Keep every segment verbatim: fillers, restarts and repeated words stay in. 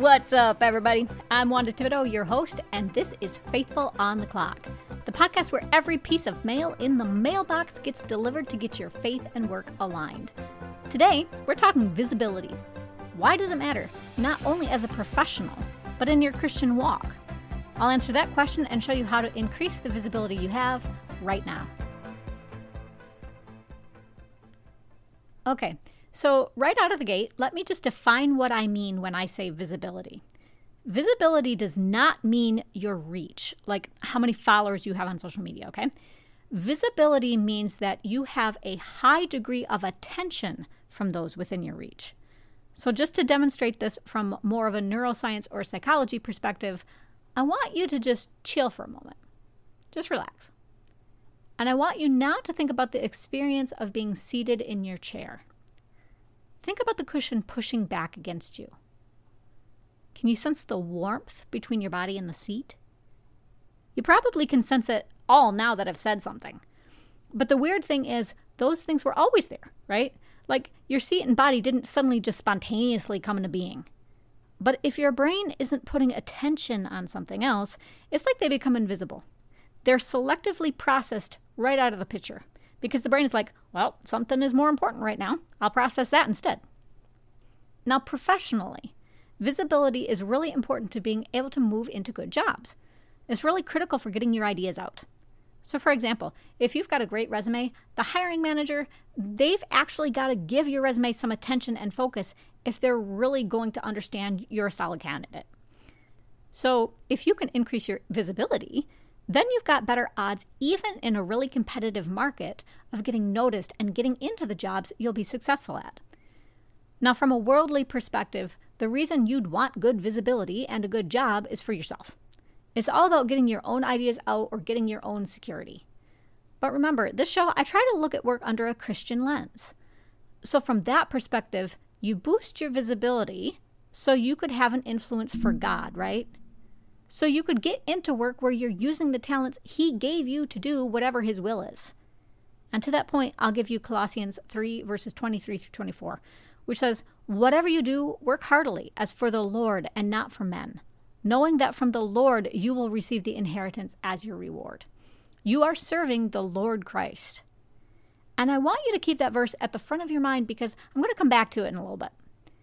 What's up, everybody? I'm Wanda Thibodeau, your host, and this is Faithful on the Clock, the podcast where every piece of mail in the mailbox gets delivered to get your faith and work aligned. Today, we're talking visibility. Why does it matter, not only as a professional, but in your Christian walk? I'll answer that question and show you how to increase the visibility you have right now. Okay. So right out of the gate, let me just define what I mean when I say visibility. Visibility does not mean your reach, like how many followers you have on social media, okay? Visibility means that you have a high degree of attention from those within your reach. So just to demonstrate this from more of a neuroscience or psychology perspective, I want you to just chill for a moment. Just relax. And I want you now to think about the experience of being seated in your chair. Think about the cushion pushing back against you. Can you sense the warmth between your body and the seat? You probably can sense it all now that I've said something. But the weird thing is, those things were always there, right? Like, your seat and body didn't suddenly just spontaneously come into being. But if your brain isn't putting attention on something else, it's like they become invisible. They're selectively processed right out of the picture. Because the brain is like, well, something is more important right now. I'll process that instead. Now, professionally, visibility is really important to being able to move into good jobs. It's really critical for getting your ideas out. So, for example, if you've got a great resume, the hiring manager, they've actually got to give your resume some attention and focus if they're really going to understand you're a solid candidate. So, if you can increase your visibility, then you've got better odds, even in a really competitive market, of getting noticed and getting into the jobs you'll be successful at. Now, from a worldly perspective, the reason you'd want good visibility and a good job is for yourself. It's all about getting your own ideas out or getting your own security. But remember, this show, I try to look at work under a Christian lens. So from that perspective, you boost your visibility so you could have an influence for God, right? So you could get into work where you're using the talents he gave you to do whatever his will is. And to that point, I'll give you Colossians three, verses twenty-three through twenty-four, which says, "Whatever you do, work heartily, as for the Lord and not for men, knowing that from the Lord you will receive the inheritance as your reward. You are serving the Lord Christ." And I want you to keep that verse at the front of your mind because I'm going to come back to it in a little bit.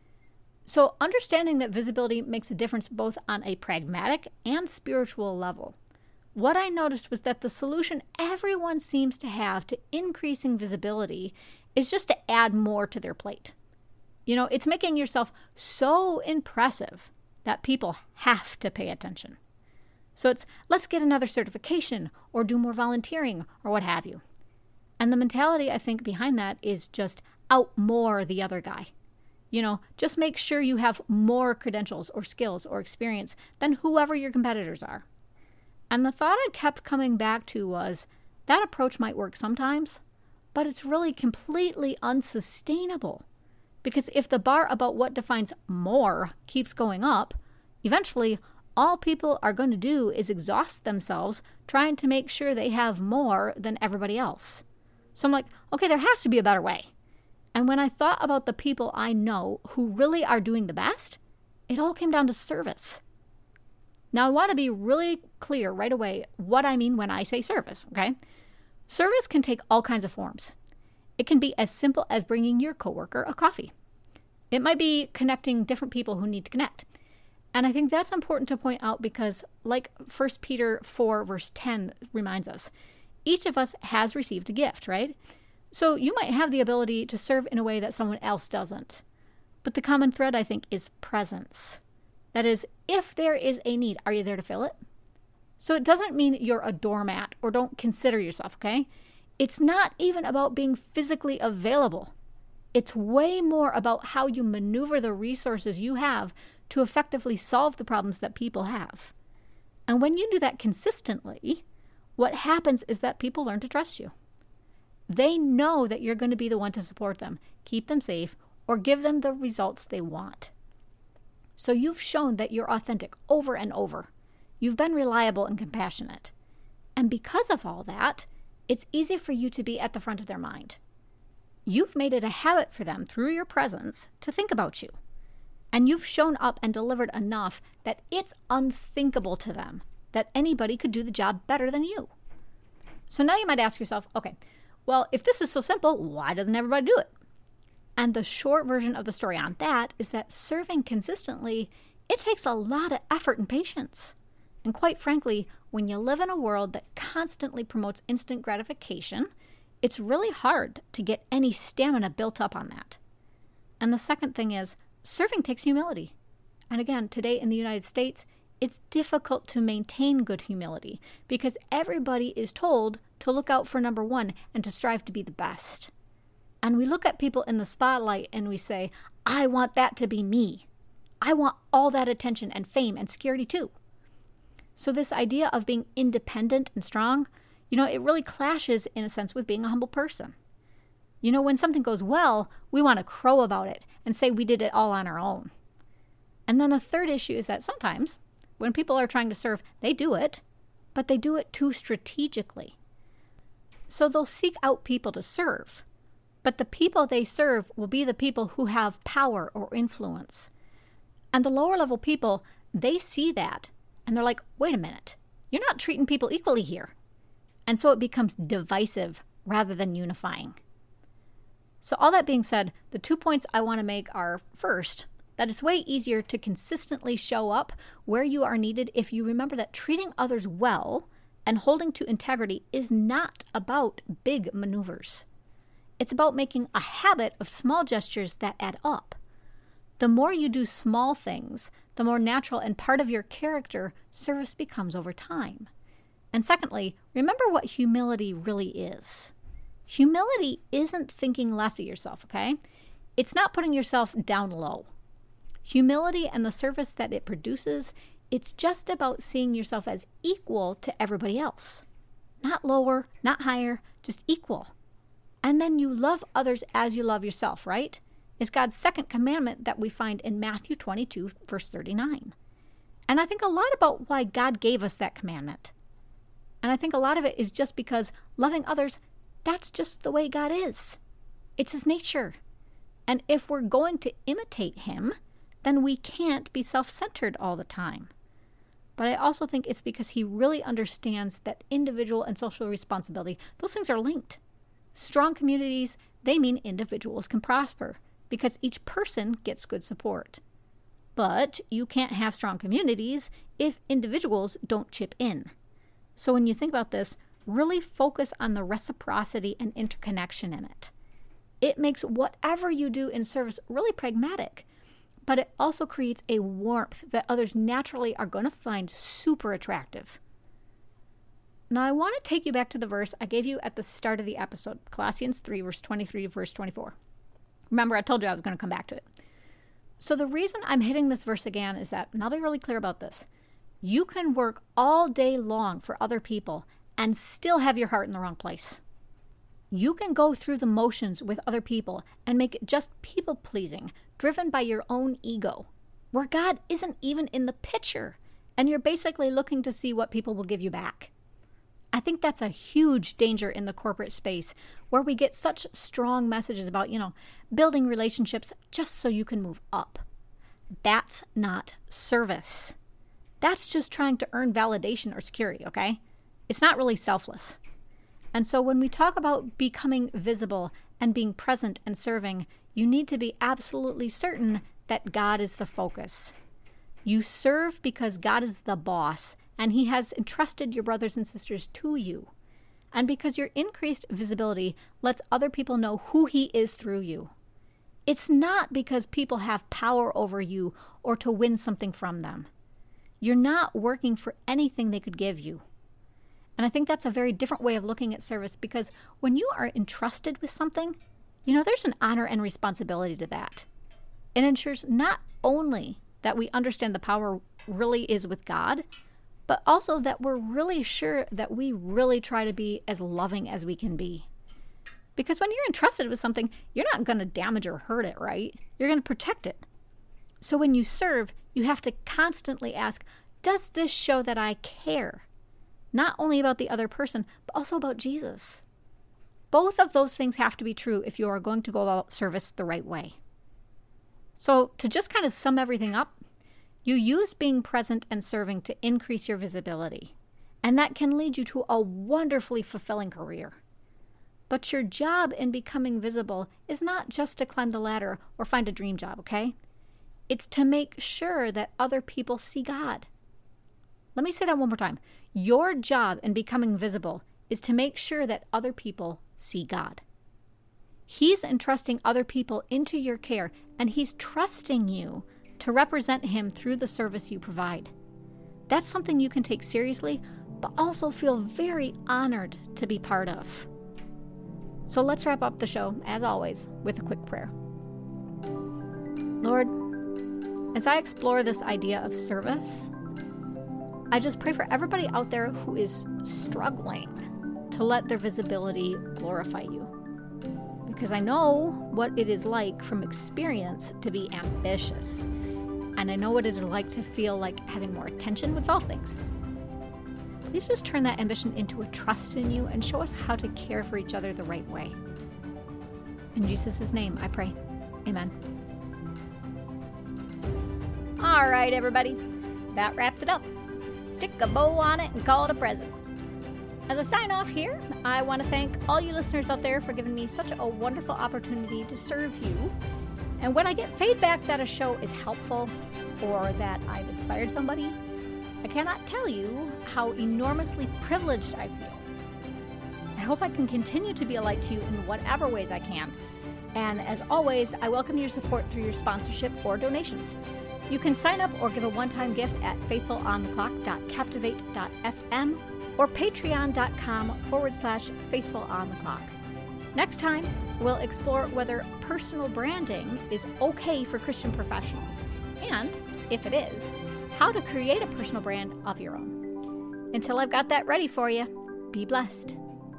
So understanding that visibility makes a difference both on a pragmatic and spiritual level. What I noticed was that the solution everyone seems to have to increasing visibility is just to add more to their plate. You know, it's making yourself so impressive that people have to pay attention. So it's, let's get another certification or do more volunteering or what have you. And the mentality, I think, behind that is just out more the other guy. You know, just make sure you have more credentials or skills or experience than whoever your competitors are. And the thought I kept coming back to was, that approach might work sometimes, but it's really completely unsustainable. Because if the bar about what defines more keeps going up, eventually all people are going to do is exhaust themselves trying to make sure they have more than everybody else. So I'm like, okay, there has to be a better way. And when I thought about the people I know who really are doing the best, it all came down to service. Now, I want to be really clear right away what I mean when I say service, okay? Service can take all kinds of forms. It can be as simple as bringing your coworker a coffee. It might be connecting different people who need to connect. And I think that's important to point out because, like First Peter four, verse ten reminds us, each of us has received a gift, right? So you might have the ability to serve in a way that someone else doesn't. But the common thread, I think, is presence. That is, if there is a need, are you there to fill it? So it doesn't mean you're a doormat or don't consider yourself, okay? It's not even about being physically available. It's way more about how you maneuver the resources you have to effectively solve the problems that people have. And when you do that consistently, what happens is that people learn to trust you. They know that you're going to be the one to support them, keep them safe, or give them the results they want. So you've shown that you're authentic over and over. You've been reliable and compassionate. And because of all that, it's easy for you to be at the front of their mind. You've made it a habit for them through your presence to think about you. And you've shown up and delivered enough that it's unthinkable to them that anybody could do the job better than you. So now you might ask yourself, okay, well, if this is so simple, why doesn't everybody do it? And the short version of the story on that is that serving consistently, it takes a lot of effort and patience. And quite frankly, when you live in a world that constantly promotes instant gratification, it's really hard to get any stamina built up on that. And the second thing is, serving takes humility. And again, today in the United States, it's difficult to maintain good humility because everybody is told to look out for number one and to strive to be the best. And we look at people in the spotlight and we say, I want that to be me. I want all that attention and fame and security too. So this idea of being independent and strong, you know, it really clashes in a sense with being a humble person. You know, when something goes well, we want to crow about it and say we did it all on our own. And then the third issue is that sometimes when people are trying to serve, they do it, but they do it too strategically. So they'll seek out people to serve, but the people they serve will be the people who have power or influence. And the lower level people, they see that, and they're like, wait a minute, you're not treating people equally here. And so it becomes divisive rather than unifying. So all that being said, the two points I want to make are, first, that it's way easier to consistently show up where you are needed if you remember that treating others well and holding to integrity is not about big maneuvers. It's about making a habit of small gestures that add up. The more you do small things, the more natural and part of your character service becomes over time. And secondly, remember what humility really is. Humility isn't thinking less of yourself, okay? It's not putting yourself down low. Humility and the service that it produces, it's just about seeing yourself as equal to everybody else. Not lower, not higher, just equal. And then you love others as you love yourself, right? It's God's second commandment that we find in Matthew twenty-two, verse thirty-nine. And I think a lot about why God gave us that commandment. And I think a lot of it is just because loving others, that's just the way God is. It's his nature. And if we're going to imitate him, then we can't be self-centered all the time. But I also think it's because he really understands that individual and social responsibility, those things are linked. Strong communities, they mean individuals can prosper because each person gets good support. But you can't have strong communities if individuals don't chip in. So when you think about this, really focus on the reciprocity and interconnection in it. It makes whatever you do in service really pragmatic, but it also creates a warmth that others naturally are going to find super attractive. Now, I want to take you back to the verse I gave you at the start of the episode, Colossians three, verse twenty-three to verse twenty-four. Remember, I told you I was going to come back to it. So the reason I'm hitting this verse again is that, and I'll be really clear about this, you can work all day long for other people and still have your heart in the wrong place. You can go through the motions with other people and make it just people-pleasing, driven by your own ego, where God isn't even in the picture, and you're basically looking to see what people will give you back. I think that's a huge danger in the corporate space, where we get such strong messages about, you know, building relationships just so you can move up. That's not service. That's just trying to earn validation or security, okay? It's not really selfless. And so when we talk about becoming visible and being present and serving, you need to be absolutely certain that God is the focus. You serve because God is the boss, and he has entrusted your brothers and sisters to you. And because your increased visibility lets other people know who he is through you. It's not because people have power over you or to win something from them. You're not working for anything they could give you. And I think that's a very different way of looking at service, because when you are entrusted with something, you know, there's an honor and responsibility to that. It ensures not only that we understand the power really is with God, but also that we're really sure that we really try to be as loving as we can be. Because when you're entrusted with something, you're not going to damage or hurt it, right? You're going to protect it. So when you serve, you have to constantly ask, does this show that I care? Not only about the other person, but also about Jesus. Both of those things have to be true if you are going to go about service the right way. So to just kind of sum everything up, you use being present and serving to increase your visibility, and that can lead you to a wonderfully fulfilling career. But your job in becoming visible is not just to climb the ladder or find a dream job, okay? It's to make sure that other people see God. Let me say that one more time. Your job in becoming visible is to make sure that other people see God. He's entrusting other people into your care, and He's trusting you to represent Him through the service you provide. That's something you can take seriously, but also feel very honored to be part of. So let's wrap up the show, as always, with a quick prayer. Lord, as I explore this idea of service, I just pray for everybody out there who is struggling to let their visibility glorify you. Because I know what it is like from experience to be ambitious. And I know what it is like to feel like having more attention would solve things. Please just turn that ambition into a trust in you and show us how to care for each other the right way. In Jesus' name, I pray. Amen. All right, everybody. That wraps it up. Stick a bow on it and call it a present. As a sign off here, I want to thank all you listeners out there for giving me such a wonderful opportunity to serve you. And when I get feedback that a show is helpful or that I've inspired somebody, I cannot tell you how enormously privileged I feel. I hope I can continue to be a light to you in whatever ways I can. And as always, I welcome your support through your sponsorship or donations. You can sign up or give a one-time gift at faithfulontheclock dot captivate dot f m or patreon.com forward slash faithfulontheclock. Next time, we'll explore whether personal branding is okay for Christian professionals, and, if it is, how to create a personal brand of your own. Until I've got that ready for you, be blessed.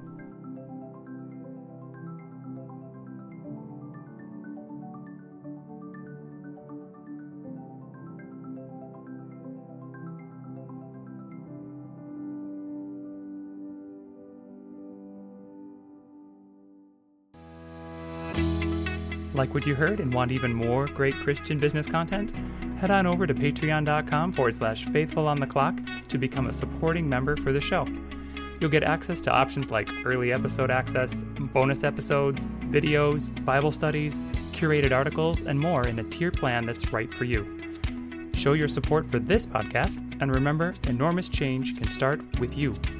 Like what you heard and want even more great Christian business content? Head on over to patreon.com forward slash faithful on the clock to become a supporting member for the show. You'll get access to options like early episode access, bonus episodes, videos, Bible studies, curated articles, and more in a tier plan that's right for you. Show your support for this podcast, and remember, enormous change can start with you.